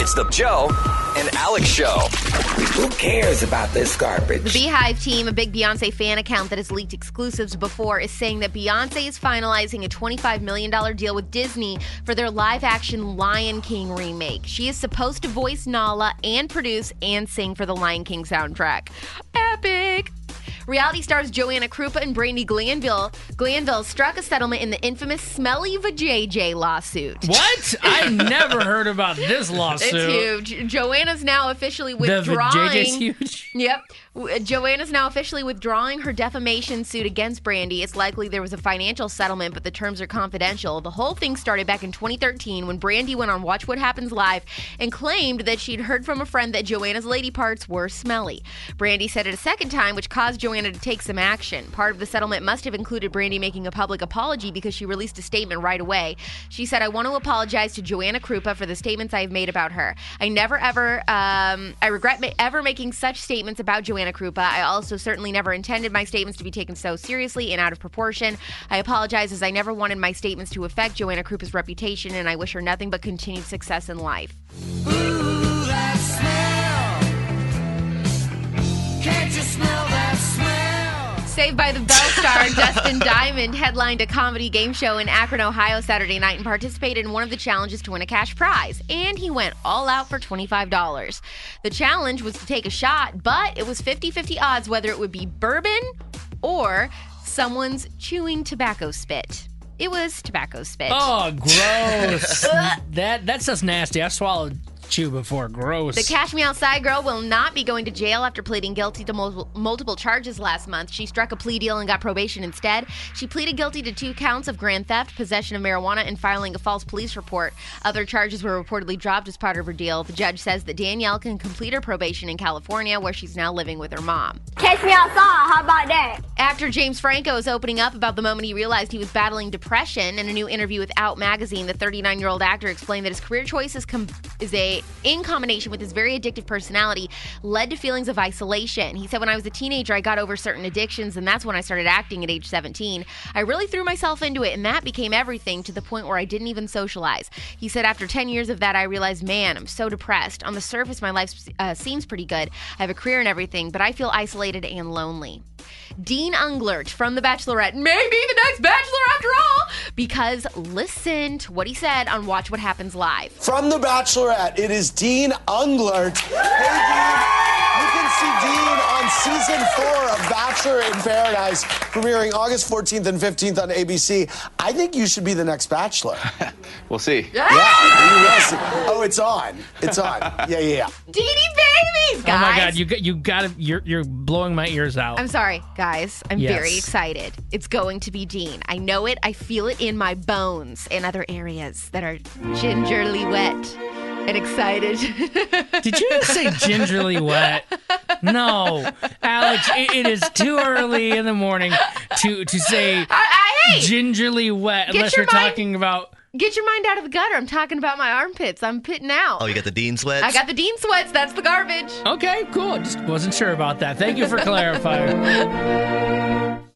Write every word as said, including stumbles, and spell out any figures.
It's the Joe and Alex Show. Who cares about this garbage? The Beehive team, a big Beyonce fan account that has leaked exclusives before, is saying that Beyonce is finalizing a twenty-five million dollars deal with Disney for their live-action Lion King remake. She is supposed to voice Nala and produce and sing for the Lion King soundtrack. Epic! Reality stars Joanna Krupa and Brandi Glanville Glanville struck a settlement in the infamous Smelly Vajayjay lawsuit. What? I never heard about this lawsuit. It's huge. Joanna's now officially The withdrawing. Vajayjay's huge. Yep. Joanna's now officially withdrawing her defamation suit against Brandi. It's likely there was a financial settlement, but the terms are confidential. The whole thing started back in twenty thirteen when Brandi went on Watch What Happens Live and claimed that she'd heard from a friend that Joanna's lady parts were smelly. Brandi said it a second time, which caused Joanna to take some action. Part of the settlement must have included Brandi making a public apology because she released a statement right away. She said, "I want to apologize to Joanna Krupa for the statements I have made about her. I never ever, um, I regret ma- ever making such statements about Joanna Krupa. I also certainly never intended my statements to be taken so seriously and out of proportion. I apologize as I never wanted my statements to affect Joanna Krupa's reputation, and I wish her nothing but continued success in life." Ooh, that smell. Can't you smell that smell? Saved by the Bell star Dustin Diamond headlined a comedy game show in Akron, Ohio Saturday night and participated in one of the challenges to win a cash prize. And he went all out for twenty-five dollars. The challenge was to take a shot, but it was fifty-fifty odds whether it would be bourbon or someone's chewing tobacco spit. It was tobacco spit. Oh, gross. that That's just nasty. I've swallowed chew before. Gross. The Cash Me Outside girl will not be going to jail after pleading guilty to mul- multiple charges last month. She struck a plea deal and got probation instead. She pleaded guilty to two counts of grand theft, possession of marijuana, and filing a false police report. Other charges were reportedly dropped as part of her deal. The judge says that Danielle can complete her probation in California, where she's now living with her mom. Catch me outside. How about that? Actor James Franco is opening up about the moment he realized he was battling depression. In a new interview with Out Magazine, the thirty-nine-year-old actor explained that his career choices com- is a in combination with his very addictive personality led to feelings of isolation. He said, "When I was a teenager, I got over certain addictions, and that's when I started acting at age seventeen. I really threw myself into it, and that became everything to the point where I didn't even socialize." He said, "After ten years of that, I realized, man, I'm so depressed. On the surface, my life uh, seems pretty good. I have a career and everything, but I feel isolated and lonely." Dean Unglert from The Bachelorette may be the next Bachelor after all, because listen to what he said on Watch What Happens Live. From The Bachelorette, it is Dean Unglert. Hey, Dean. You can see Dean on season four of Bachelor in Paradise, premiering August fourteenth and fifteenth on A B C. I think you should be the next Bachelor. We'll see. Yeah, you will see. Oh, it's on. It's on. Yeah, yeah, yeah. Dee Dee babies, guys. Oh my God, you got you got to you're you're blowing my ears out. I'm sorry, guys. I'm Yes. very excited. It's going to be Dean. I know it. I feel it in my bones and other areas that are gingerly wet and excited. Did you just say gingerly wet? No, Alex, it, it is too early in the morning to to say I, I, hey, gingerly wet Get unless your you're mind- talking about. Get your mind out of the gutter. I'm talking about my armpits. I'm pitting out. Oh, you got the Dean sweats? I got the Dean sweats. That's the garbage. Okay, cool. Just wasn't sure about that. Thank you for clarifying.